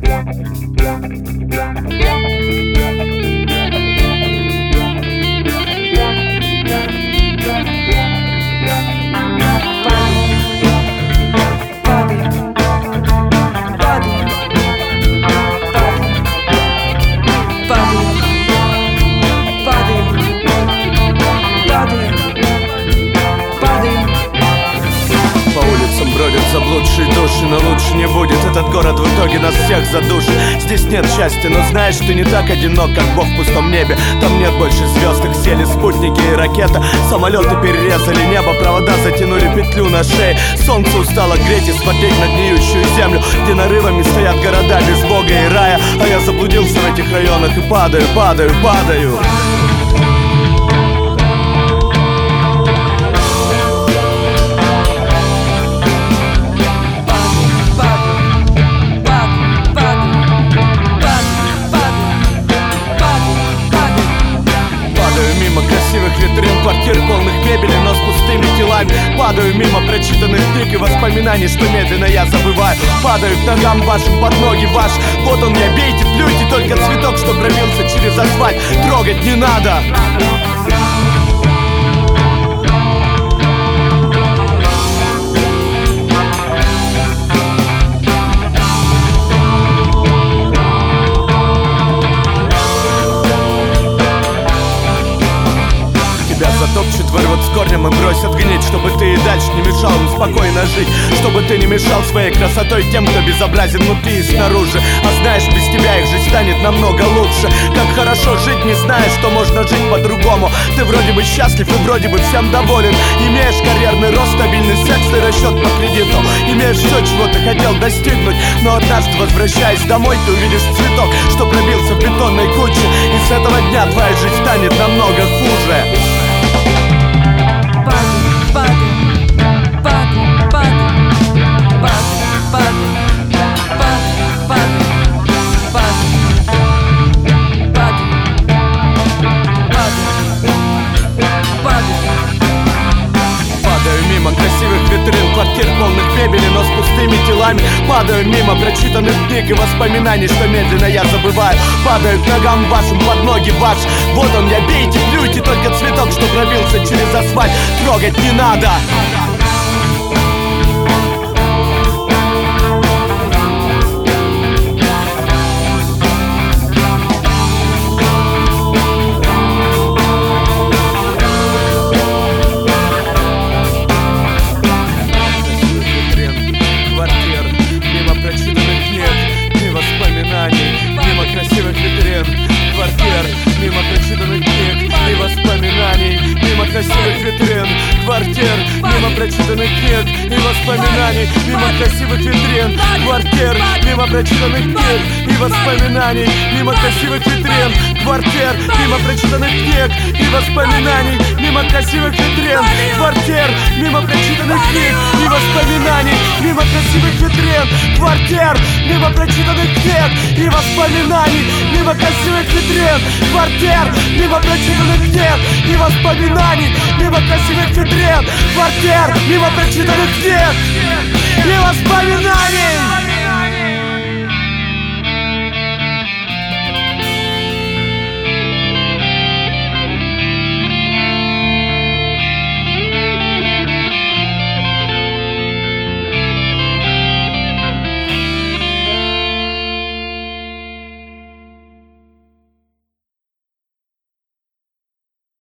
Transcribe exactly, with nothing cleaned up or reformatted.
Бродят заблудшие души, но лучше не будет. Этот город в итоге нас всех задушит. Здесь нет счастья, но знаешь, ты не так одинок, как Бог в пустом небе. Там нет больше звезд, их сели спутники и ракета. Самолеты перерезали небо, провода затянули петлю на шее. Солнце устало греть и смотреть на гниющую землю, где нарывами стоят города без Бога и рая. А я заблудился в этих районах и падаю, падаю, падаю. Красивых витрин, квартир полных мебели, но с пустыми телами. Падаю мимо прочитанных книг и воспоминаний, что медленно я забываю. Падаю к ногам вашим, под ноги ваш. Вот он я, бейте, плюйте, только цветок, что пробился через асфальт, трогать не надо. Затопчут, вырвут с корнем и бросят гнить, чтобы ты и дальше не мешал им спокойно жить, чтобы ты не мешал своей красотой тем, кто безобразен внутри и снаружи. А знаешь, без тебя их жизнь станет намного лучше. Как хорошо жить, не зная, что можно жить по-другому. Ты вроде бы счастлив и вроде бы всем доволен. Имеешь карьерный рост, стабильный секс и расчет по кредиту. Имеешь все, чего ты хотел достигнуть. Но однажды, возвращаясь домой, ты увидишь цветок, что пробился в бетонной куче. И с этого дня твоя жизнь станет намного хуже. Красивых витрин, квартир полных мебели, но с пустыми телами. Падаю мимо прочитанных книг и воспоминаний, что медленно я забываю. Падаю к ногам вашим, под ноги ваш. Вот он я, бейте, плюйте, только цветок, что пробился через асфальт, трогать не надо. Красивых витрин, квартир, мимо прочитанных книг и воспоминаний. Мимо красивых витрин, квартир, мимо прочитанных книг и воспоминаний. Мимо красивых витрин, квартир, мимо прочитанных книг и воспоминаний. Мимо красивых витрин, квартир, мимо прочитанных книг и воспоминаний. Мимо красивых витрин, квартир, мимо прочитанных книг и воспоминаний. Мимо красивых витрин, квартир, мимо прочитанных книг и воспоминаний. Мимо красивых витрин, квартир, мимо прочитанных книг и воспоминаний. Мимо красивых витрин, квартир, мимо прочитанных книг и воспоминаний.